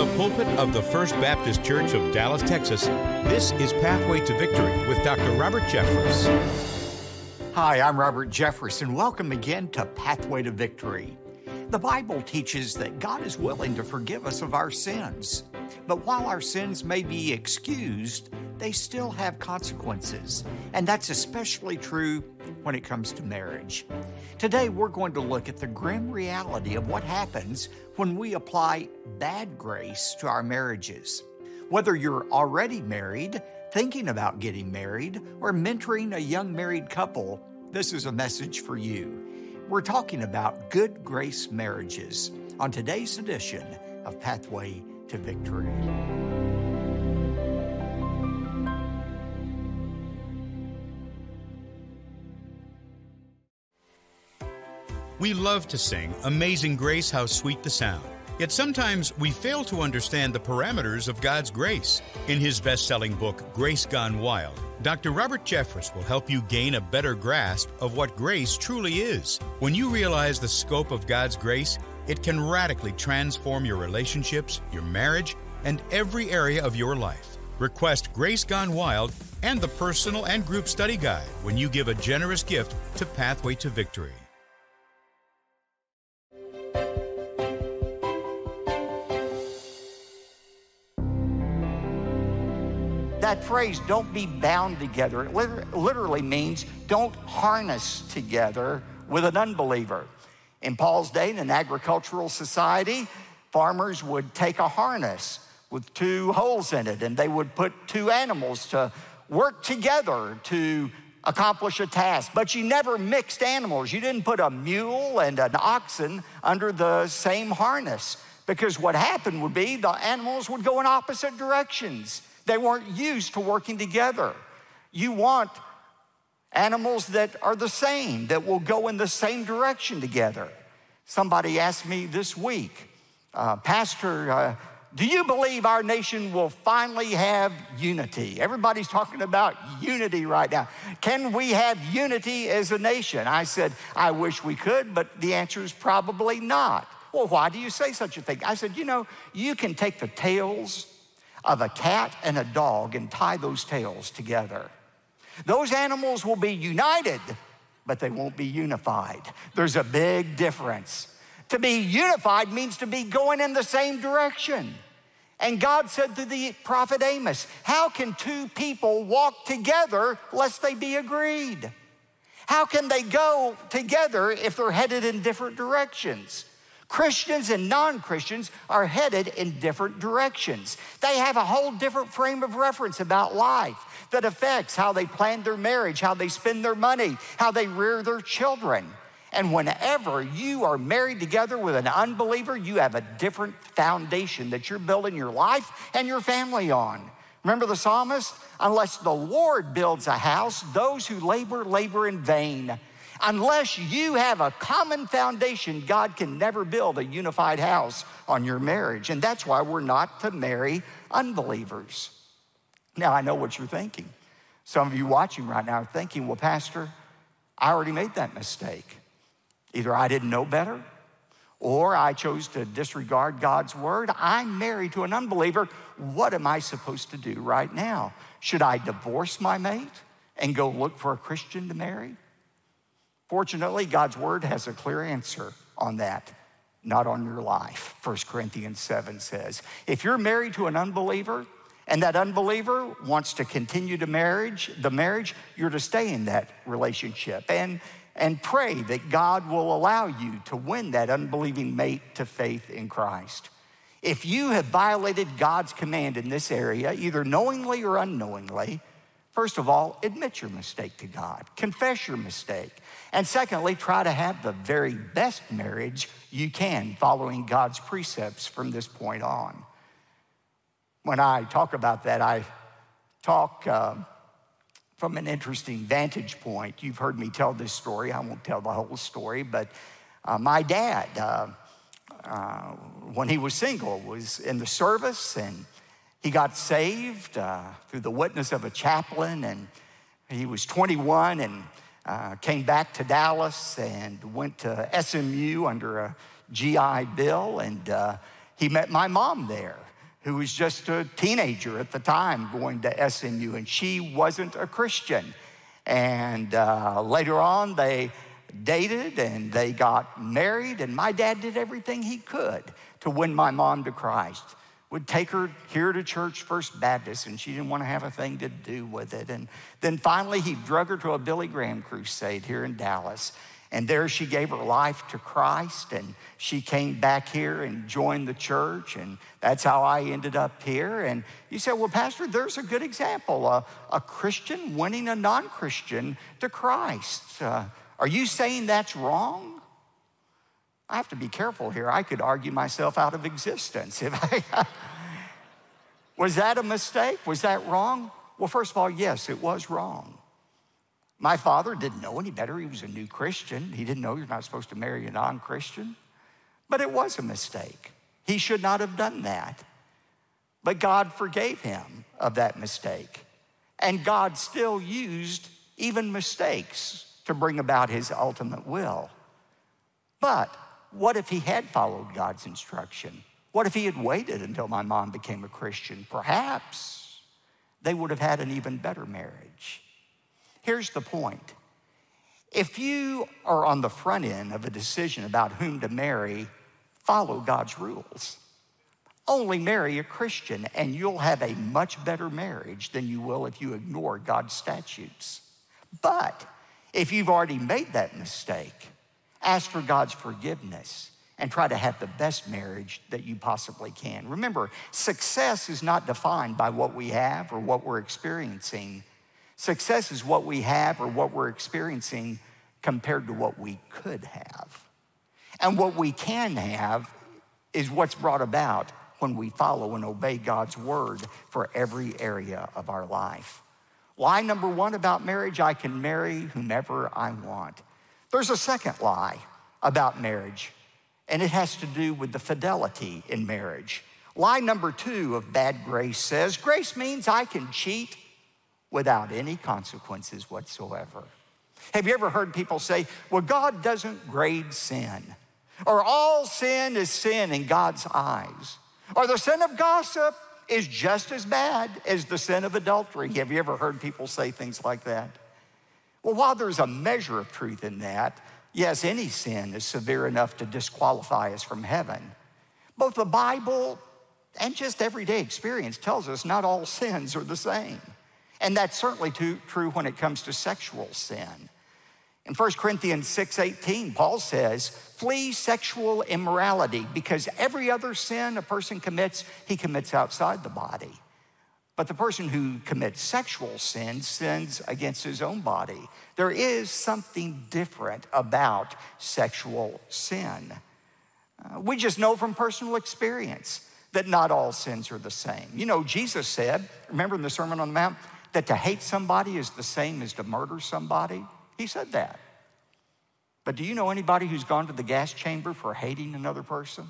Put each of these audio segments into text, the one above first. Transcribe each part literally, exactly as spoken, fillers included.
the pulpit of the First Baptist Church of Dallas, Texas, this is Pathway to Victory with Doctor Robert Jeffress. Hi, I'm Robert Jeffress, and welcome again to Pathway to Victory. The Bible teaches that God is willing to forgive us of our sins. But while our sins may be excused, they still have consequences. And that's especially true when it comes to marriage. Today, we're going to look at the grim reality of what happens when we apply bad grace to our marriages. Whether you're already married, thinking about getting married, or mentoring a young married couple, this is a message for you. We're talking about good grace marriages on today's edition of Pathway to Victory. We love to sing Amazing Grace, How Sweet the Sound. Yet sometimes we fail to understand the parameters of God's grace. In his best-selling book, Grace Gone Wild, Doctor Robert Jeffress will help you gain a better grasp of what grace truly is. When you realize the scope of God's grace, it can radically transform your relationships, your marriage, and every area of your life. Request Grace Gone Wild and the personal and group study guide when you give a generous gift to Pathway to Victory. That phrase, don't be bound together, it literally means don't harness together with an unbeliever. In Paul's day, in an agricultural society, farmers would take a harness with two holes in it, and they would put two animals to work together to accomplish a task. But you never mixed animals. You didn't put a mule and an oxen under the same harness, because what happened would be the animals would go in opposite directions. They weren't used to working together. You want animals that are the same, that will go in the same direction together. Somebody asked me this week, uh, Pastor, uh, do you believe our nation will finally have unity? Everybody's talking about unity right now. Can we have unity as a nation? I said, I wish we could, but the answer is probably not. Well, why do you say such a thing? I said, you know, you can take the tails of a cat and a dog and tie those tails together. Those animals will be united, but they won't be unified. There's a big difference. To be unified means to be going in the same direction. And God said to the prophet Amos, how can two people walk together lest they be agreed? How can they go together if they're headed in different directions? Christians and non-Christians are headed in different directions. They have a whole different frame of reference about life that affects how they plan their marriage, how they spend their money, how they rear their children. And whenever you are married together with an unbeliever, you have a different foundation that you're building your life and your family on. Remember the psalmist? Unless the Lord builds a house, those who labor, labor in vain. Unless you have a common foundation, God can never build a unified house on your marriage. And that's why we're not to marry unbelievers. Now, I know what you're thinking. Some of you watching right now are thinking, well, Pastor, I already made that mistake. Either I didn't know better, or I chose to disregard God's word. I'm married to an unbeliever. What am I supposed to do right now? Should I divorce my mate and go look for a Christian to marry? Fortunately, God's word has a clear answer on that, not on your life. First Corinthians seven says, if you're married to an unbeliever and that unbeliever wants to continue to marriage, the marriage, you're to stay in that relationship and, and pray that God will allow you to win that unbelieving mate to faith in Christ. If you have violated God's command in this area, either knowingly or unknowingly, first of all, admit your mistake to God. Confess your mistake. And secondly, try to have the very best marriage you can following God's precepts from this point on. When I talk about that, I talk uh, from an interesting vantage point. You've heard me tell this story. I won't tell the whole story, but uh, my dad, uh, uh, when he was single, was in the service, and he got saved uh, through the witness of a chaplain, and he was twenty-one and uh, came back to Dallas and went to S M U under a G I Bill, and uh, he met my mom there. who was just a teenager at the time going to S M U, and she wasn't a Christian. And uh, later on, they dated and they got married, and my dad did everything he could to win my mom to Christ. Would take her here to Church First Baptist, and she didn't want to have a thing to do with it. And then finally, he drug her to a Billy Graham crusade here in Dallas. And there she gave her life to Christ, and she came back here and joined the church, and that's how I ended up here. And you said, well, Pastor, there's a good example, a, a Christian winning a non-Christian to Christ. Uh, are you saying that's wrong? I have to be careful here. I could argue myself out of existence. If I, was that a mistake? Was that wrong? Well, first of all, yes, it was wrong. My father didn't know any better. He was a new Christian. He didn't know you're not supposed to marry a non-Christian. But it was a mistake. He should not have done that. But God forgave him of that mistake. And God still used even mistakes to bring about his ultimate will. But what if he had followed God's instruction? What if he had waited until my mom became a Christian? Perhaps they would have had an even better marriage. Here's the point. If you are on the front end of a decision about whom to marry, follow God's rules. Only marry a Christian, and you'll have a much better marriage than you will if you ignore God's statutes. But if you've already made that mistake, ask for God's forgiveness and try to have the best marriage that you possibly can. Remember, success is not defined by what we have or what we're experiencing. Success is what we have or what we're experiencing compared to what we could have. And what we can have is what's brought about when we follow and obey God's word for every area of our life. Lie number one about marriage, I can marry whomever I want. There's a second lie about marriage, and it has to do with the fidelity in marriage. Lie number two of bad grace says, grace means I can cheat without any consequences whatsoever. Have you ever heard people say, well, God doesn't grade sin, or all sin is sin in God's eyes, or the sin of gossip is just as bad as the sin of adultery? Have you ever heard people say things like that? Well, while there's a measure of truth in that, yes, any sin is severe enough to disqualify us from heaven. Both the Bible and just everyday experience tells us not all sins are the same. And that's certainly too, true when it comes to sexual sin. In First Corinthians six eighteen, Paul says, flee sexual immorality, because every other sin a person commits, he commits outside the body. But the person who commits sexual sin sins against his own body. There is something different about sexual sin. Uh, we just know from personal experience that not all sins are the same. You know, Jesus said, remember in the Sermon on the Mount, that to hate somebody is the same as to murder somebody? He said that. But do you know anybody who's gone to the gas chamber for hating another person?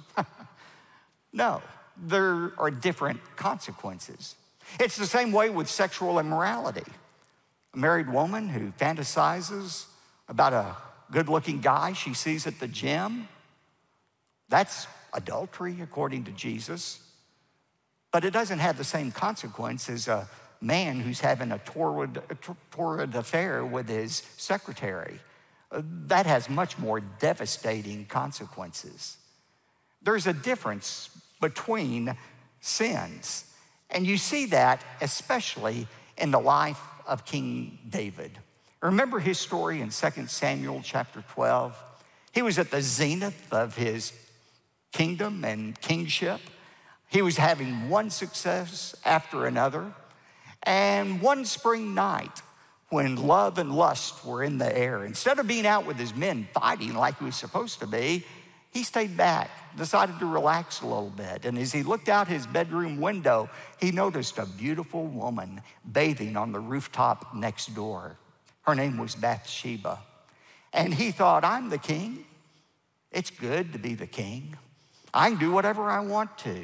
No, there are different consequences. It's the same way with sexual immorality. A married woman who fantasizes about a good-looking guy she sees at the gym, that's adultery according to Jesus. But it doesn't have the same consequence as a man who's having a torrid, a torrid affair with his secretary. That has much more devastating consequences. There's a difference between sins. And you see that especially in the life of King David. Remember his story in Second Samuel chapter twelve? He was at the zenith of his kingdom and kingship. He was having one success after another. And one spring night, when love and lust were in the air, instead of being out with his men fighting like he was supposed to be, he stayed back, decided to relax a little bit. And as he looked out his bedroom window, he noticed a beautiful woman bathing on the rooftop next door. Her name was Bathsheba. And he thought, I'm the king. It's good to be the king. I can do whatever I want to.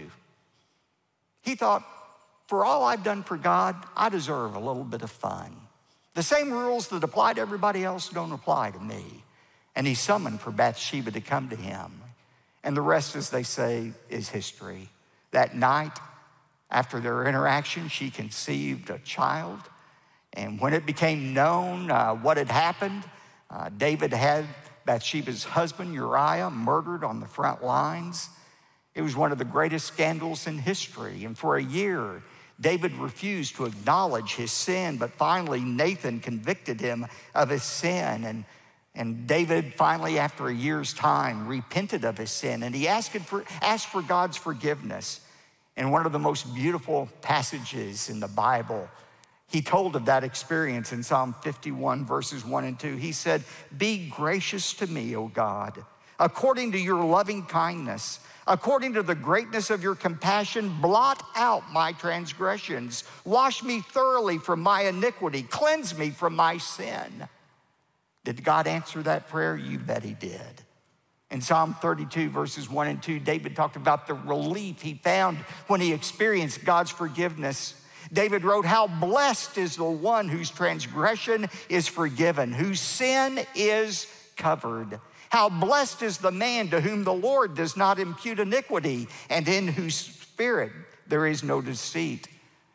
He thought, for all I've done for God, I deserve a little bit of fun. The same rules that apply to everybody else don't apply to me. And he summoned for Bathsheba to come to him. And the rest, as they say, is history. That night, After their interaction, she conceived a child. And when it became known uh, what had happened, uh, David had Bathsheba's husband, Uriah, murdered on the front lines. It was one of the greatest scandals in history. And for a year, David refused to acknowledge his sin, but finally Nathan convicted him of his sin. And, and David finally, after a year's time, repented of his sin, and he asked for, asked for God's forgiveness. In one of the most beautiful passages in the Bible, he told of that experience in Psalm fifty-one, verses one and two. He said, "Be gracious to me, O God, according to your loving kindness. According to the greatness of your compassion, blot out my transgressions. Wash me thoroughly from my iniquity. Cleanse me from my sin." Did God answer that prayer? You bet he did. In Psalm thirty-two, verses one and two, David talked about the relief he found when he experienced God's forgiveness. David wrote, "How blessed is the one whose transgression is forgiven, whose sin is covered. How blessed is the man to whom the Lord does not impute iniquity, and in whose spirit there is no deceit."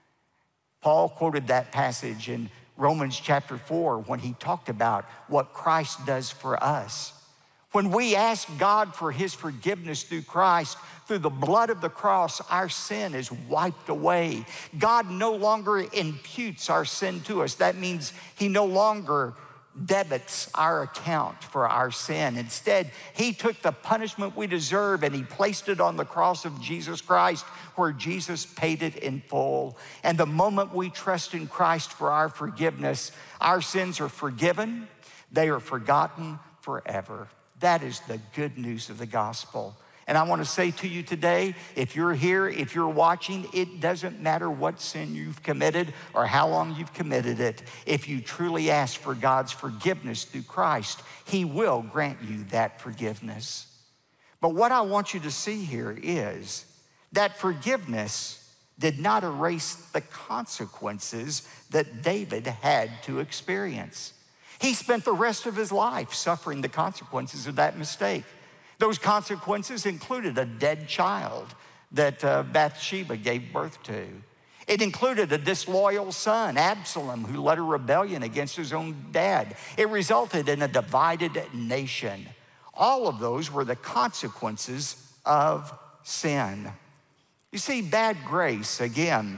Paul quoted that passage in Romans chapter four when he talked about what Christ does for us. When we ask God for his forgiveness through Christ, through the blood of the cross, our sin is wiped away. God no longer imputes our sin to us. That means he no longer debits our account for our sin. Instead, he took the punishment we deserve and he placed it on the cross of Jesus Christ, where Jesus paid it in full. And the moment we trust in Christ for our forgiveness, our sins are forgiven. They are forgotten forever. That is the good news of the gospel. And I want to say to you today, if you're here, if you're watching, it doesn't matter what sin you've committed or how long you've committed it. If you truly ask for God's forgiveness through Christ, he will grant you that forgiveness. But what I want you to see here is that forgiveness did not erase the consequences that David had to experience. He spent the rest of his life suffering the consequences of that mistake. Those consequences included a dead child that uh, Bathsheba gave birth to. It included a disloyal son, Absalom, who led a rebellion against his own dad. It resulted in a divided nation. All of those were the consequences of sin. You see, bad grace, again,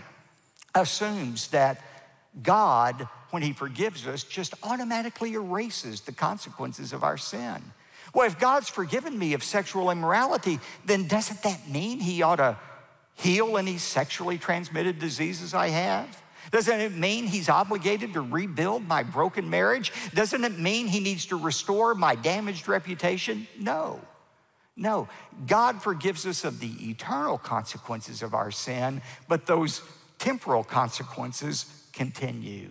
assumes that God, when he forgives us, just automatically erases the consequences of our sin. Well, if God's forgiven me of sexual immorality, then doesn't that mean he ought to heal any sexually transmitted diseases I have? Doesn't it mean he's obligated to rebuild my broken marriage? Doesn't it mean he needs to restore my damaged reputation? No, no. God forgives us of the eternal consequences of our sin, but those temporal consequences continue.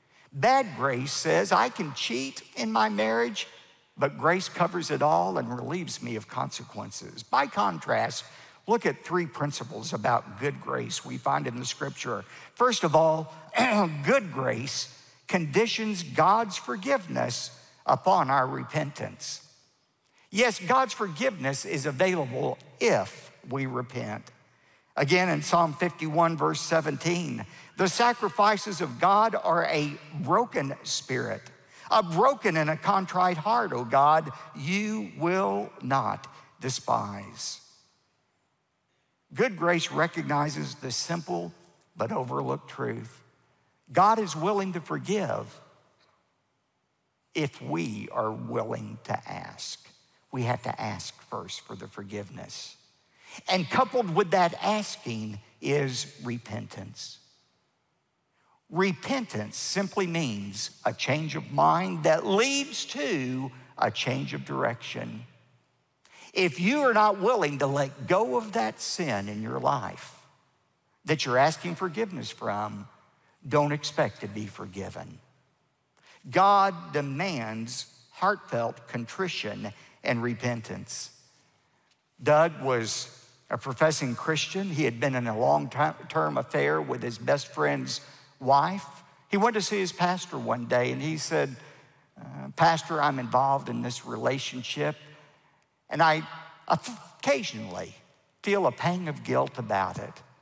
Bad grace says I can cheat in my marriage, but grace covers it all and relieves me of consequences. By contrast, look at three principles about good grace we find in the scripture. First of all, good grace conditions God's forgiveness upon our repentance. Yes, God's forgiveness is available if we repent. Again, in Psalm fifty-one, verse seventeen, the sacrifices of God are a broken spirit. A broken and a contrite heart, O God, you will not despise. Good grace recognizes the simple but overlooked truth. God is willing to forgive if we are willing to ask. We have to ask first for the forgiveness. And coupled with that asking is repentance. Repentance simply means a change of mind that leads to a change of direction. If you are not willing to let go of that sin in your life that you're asking forgiveness from, don't expect to be forgiven. God demands heartfelt contrition and repentance. Doug was a professing Christian. He had been in a long-term affair with his best friend's wife. He went to see his pastor one day and he said, uh, Pastor, I'm involved in this relationship and I occasionally feel a pang of guilt about it.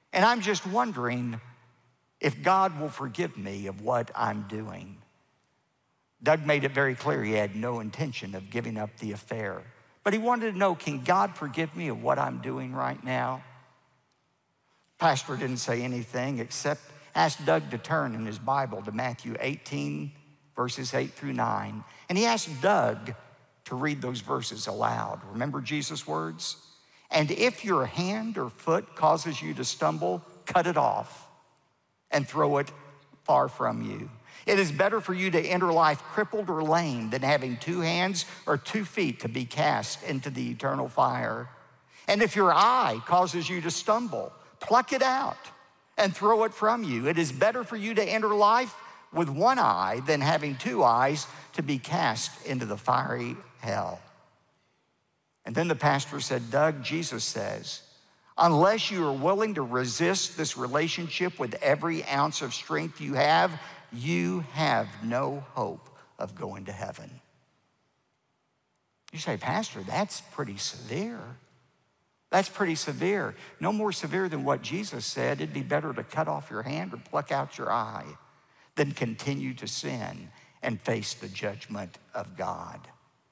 And I'm just wondering if God will forgive me of what I'm doing. Doug made it very clear he had no intention of giving up the affair. But he wanted to know, can God forgive me of what I'm doing right now? Pastor didn't say anything except ask Doug to turn in his Bible to Matthew eighteen, verses eight through nine. And he asked Doug to read those verses aloud. Remember Jesus' words? And if your hand or foot causes you to stumble, cut it off and throw it far from you. It is better for you to enter life crippled or lame than having two hands or two feet to be cast into the eternal fire. And if your eye causes you to stumble, pluck it out and throw it from you. It is better for you to enter life with one eye than having two eyes to be cast into the fiery hell. And then the pastor said, Doug, Jesus says, unless you are willing to resist this relationship with every ounce of strength you have, you have no hope of going to heaven. You say, Pastor, that's pretty severe. That's pretty severe. No more severe than what Jesus said. It'd be better to cut off your hand or pluck out your eye than continue to sin and face the judgment of God.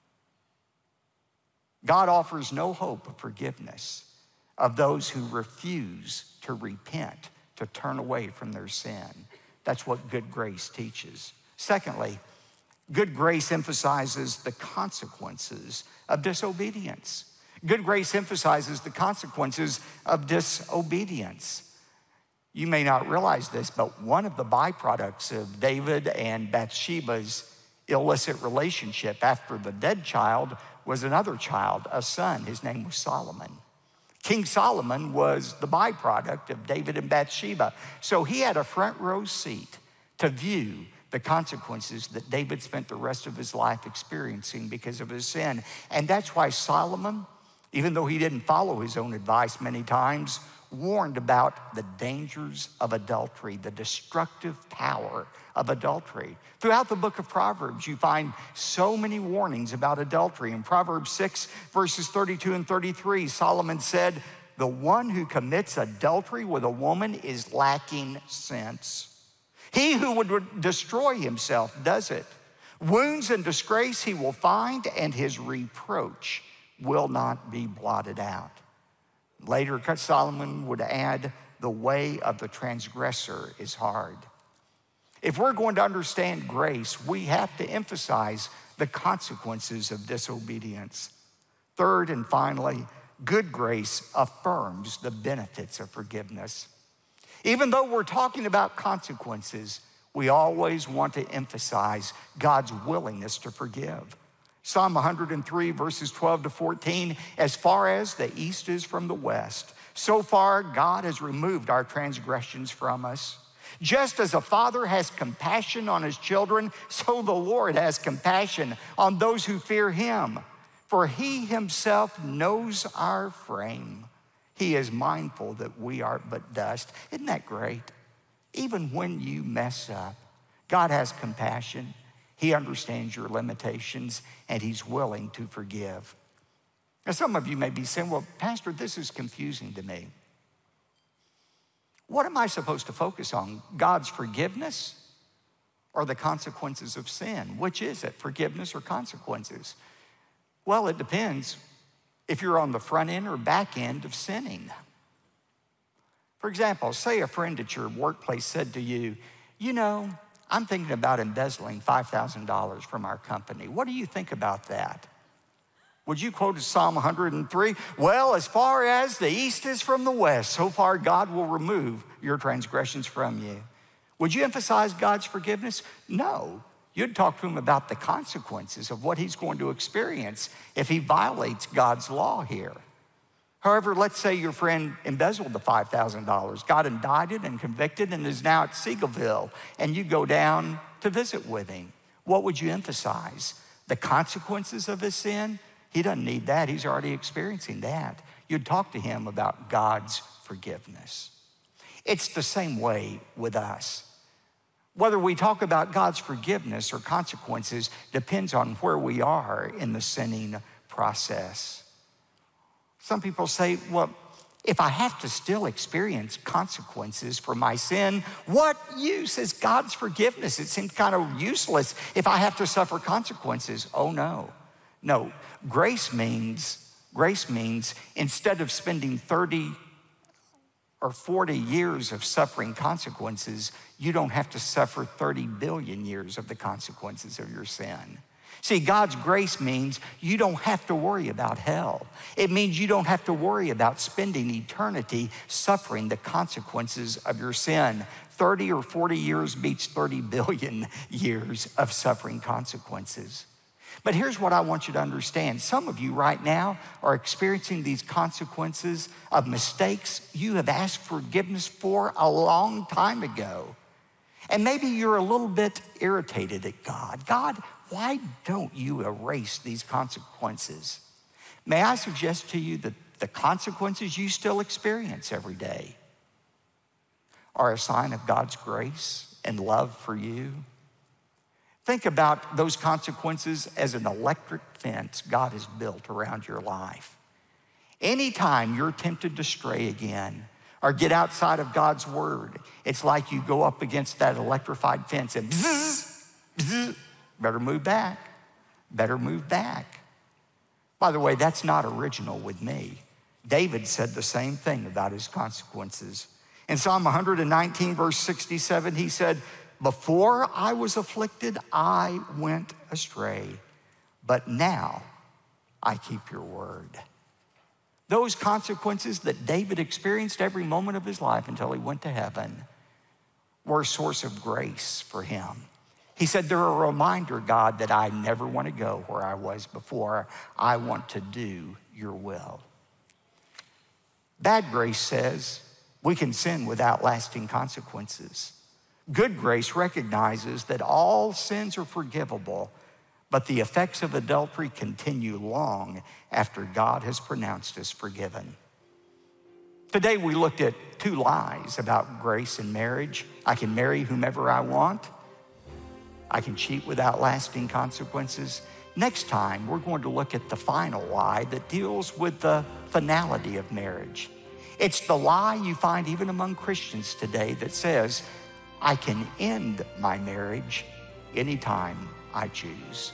God offers no hope of forgiveness of those who refuse to repent, to turn away from their sin. That's what good grace teaches. Secondly, good grace emphasizes the consequences of disobedience. Good grace emphasizes the consequences of disobedience. You may not realize this, but one of the byproducts of David and Bathsheba's illicit relationship after the dead child was another child, a son. His name was Solomon. King Solomon was the byproduct of David and Bathsheba. So he had a front row seat to view the consequences that David spent the rest of his life experiencing because of his sin. And that's why Solomon, even though he didn't follow his own advice many times, warned about the dangers of adultery, the destructive power of adultery. Throughout the book of Proverbs, you find so many warnings about adultery. In Proverbs six, verses thirty-two and thirty-three, Solomon said, the one who commits adultery with a woman is lacking sense. He who would destroy himself does it. Wounds and disgrace he will find, and his reproach will not be blotted out. Later, Solomon would add, the way of the transgressor is hard. If we're going to understand grace, we have to emphasize the consequences of disobedience. Third and finally, good grace affirms the benefits of forgiveness. Even though we're talking about consequences, we always want to emphasize God's willingness to forgive. Psalm one hundred three, verses twelve to fourteen, as far as the east is from the west, so far God has removed our transgressions from us. Just as a father has compassion on his children, so the Lord has compassion on those who fear him. For he himself knows our frame. He is mindful that we are but dust. Isn't that great? Even when you mess up, God has compassion. He understands your limitations, and he's willing to forgive. Now, some of you may be saying, well, Pastor, this is confusing to me. What am I supposed to focus on? God's forgiveness or the consequences of sin? Which is it, forgiveness or consequences? Well, it depends if you're on the front end or back end of sinning. For example, say a friend at your workplace said to you, you know, I'm thinking about embezzling five thousand dollars from our company. What do you think about that? Would you quote Psalm one hundred three? Well, as far as the east is from the west, so far God will remove your transgressions from you. Would you emphasize God's forgiveness? No. You'd talk to him about the consequences of what he's going to experience if he violates God's law here. However, let's say your friend embezzled the five thousand dollars, got indicted and convicted, and is now at Seagoville, and you go down to visit with him. What would you emphasize? The consequences of his sin? He doesn't need that. He's already experiencing that. You'd talk to him about God's forgiveness. It's the same way with us. Whether we talk about God's forgiveness or consequences depends on where we are in the sinning process. Some people say, well, If I have to still experience consequences for my sin, what use is God's forgiveness? It seems kind of useless if I have to suffer consequences. Oh no, no. Grace means, grace means instead of spending thirty or forty years of suffering consequences, you don't have to suffer thirty billion years of the consequences of your sin. See, God's grace means you don't have to worry about hell. It means you don't have to worry about spending eternity suffering the consequences of your sin. thirty or forty years beats thirty billion years of suffering consequences. But here's what I want you to understand. Some of you right now are experiencing these consequences of mistakes you have asked forgiveness for a long time ago. And maybe you're a little bit irritated at God. God, why don't you erase these consequences? May I suggest to you that the consequences you still experience every day are a sign of God's grace and love for you? Think about those consequences as an electric fence God has built around your life. Anytime you're tempted to stray again or get outside of God's word, it's like you go up against that electrified fence and bzzz, bzzz, better move back, better move back. By the way, that's not original with me. David said the same thing about his consequences. In Psalm one nineteen, verse sixty-seven, he said, "Before I was afflicted, I went astray, but now I keep your word." Those consequences that David experienced every moment of his life until he went to heaven were a source of grace for him. He said, they're a reminder, God, that I never want to go where I was before. I want to do your will. Bad grace says we can sin without lasting consequences. Good grace recognizes that all sins are forgivable, but the effects of adultery continue long after God has pronounced us forgiven. Today we looked at two lies about grace in marriage. I can marry whomever I want. I can cheat without lasting consequences. Next time, we're going to look at the final lie that deals with the finality of marriage. It's the lie you find even among Christians today that says, I can end my marriage anytime I choose.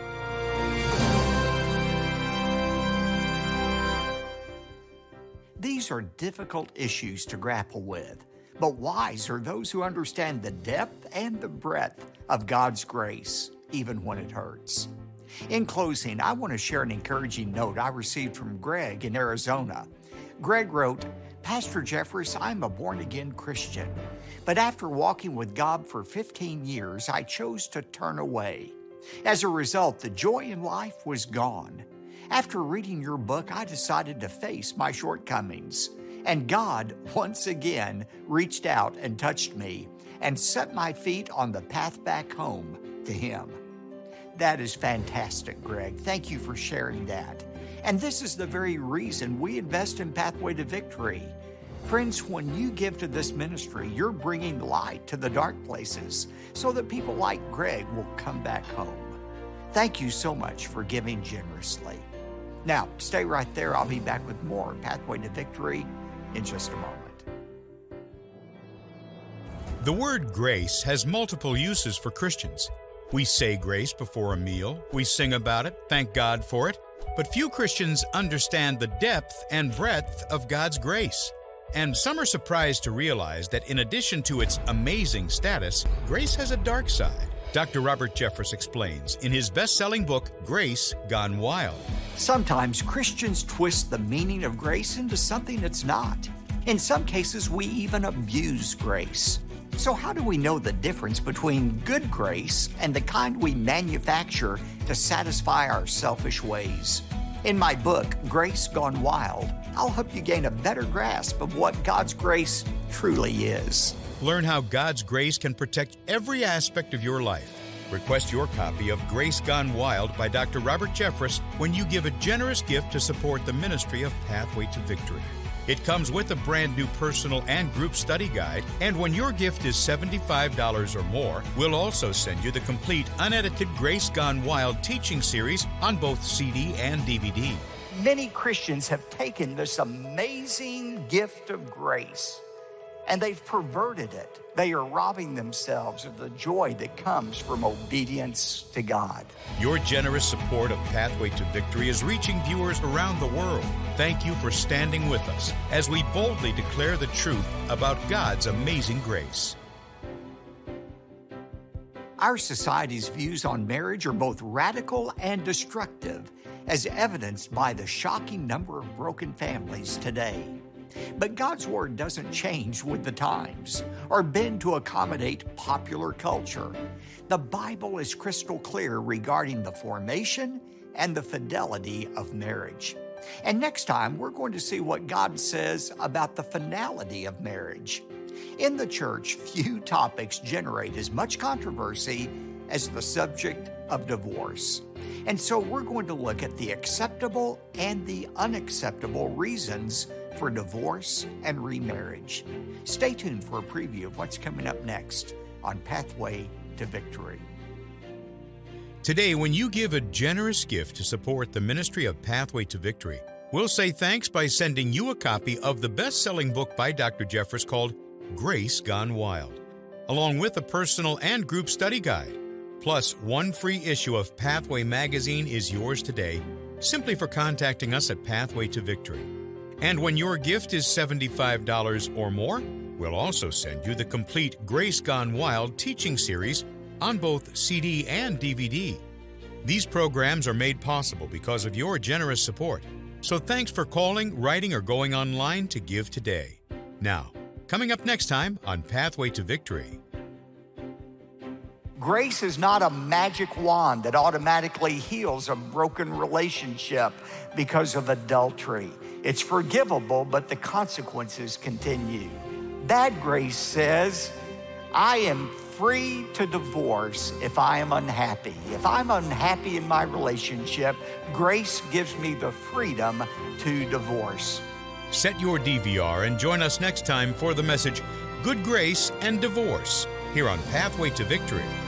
These are difficult issues to grapple with, but wise are those who understand the depth and the breadth of God's grace, even when it hurts. In closing, I want to share an encouraging note I received from Greg in Arizona. Greg wrote, Pastor Jeffress, I'm a born-again Christian, but after walking with God for fifteen years, I chose to turn away. As a result, the joy in life was gone. After reading your book, I decided to face my shortcomings, and God once again reached out and touched me and set my feet on the path back home to Him. That is fantastic, Greg. Thank you for sharing that. And this is the very reason we invest in Pathway to Victory. Friends, when you give to this ministry, you're bringing light to the dark places so that people like Greg will come back home. Thank you so much for giving generously. Now, stay right there. I'll be back with more Pathway to Victory in just a moment. The word grace has multiple uses for Christians. We say grace before a meal, we sing about it, thank God for it, but few Christians understand the depth and breadth of God's grace. And some are surprised to realize that in addition to its amazing status, grace has a dark side. Doctor Robert Jeffress explains in his best-selling book, Grace Gone Wild. Sometimes Christians twist the meaning of grace into something it's not. In some cases, we even abuse grace. So how do we know the difference between good grace and the kind we manufacture to satisfy our selfish ways? In my book, Grace Gone Wild, I'll help you gain a better grasp of what God's grace truly is. Learn how God's grace can protect every aspect of your life. Request your copy of Grace Gone Wild by Doctor Robert Jeffress when you give a generous gift to support the ministry of Pathway to Victory. It comes with a brand new personal and group study guide, and when your gift is seventy-five dollars or more, we'll also send you the complete unedited Grace Gone Wild teaching series on both C D and D V D. many Christians have taken this amazing gift of grace and they've perverted it. They are robbing themselves of the joy that comes from obedience to God. Your generous support of Pathway to Victory is reaching viewers around the world. Thank you for standing with us as we boldly declare the truth about God's amazing grace. Our society's views on marriage are both radical and destructive, as evidenced by the shocking number of broken families today. But God's Word doesn't change with the times or bend to accommodate popular culture. The Bible is crystal clear regarding the formation and the fidelity of marriage. And next time, we're going to see what God says about the finality of marriage. In the church, few topics generate as much controversy as the subject of divorce. And so we're going to look at the acceptable and the unacceptable reasons for divorce and remarriage. Stay tuned for a preview of what's coming up next on Pathway to Victory. Today, when you give a generous gift to support the ministry of Pathway to Victory, we'll say thanks by sending you a copy of the best-selling book by Doctor Jeffress called Grace Gone Wild, along with a personal and group study guide. Plus, one free issue of Pathway magazine is yours today, simply for contacting us at Pathway to Victory. And when your gift is seventy-five dollars or more, we'll also send you the complete Grace Gone Wild teaching series on both C D and D V D. These programs are made possible because of your generous support. So thanks for calling, writing, or going online to give today. Now, coming up next time on Pathway to Victory. Grace is not a magic wand that automatically heals a broken relationship because of adultery. It's forgivable, but the consequences continue. Bad grace says, I am free to divorce if I am unhappy. If I'm unhappy in my relationship, grace gives me the freedom to divorce. Set your D V R and join us next time for the message, Good Grace and Divorce, here on Pathway to Victory.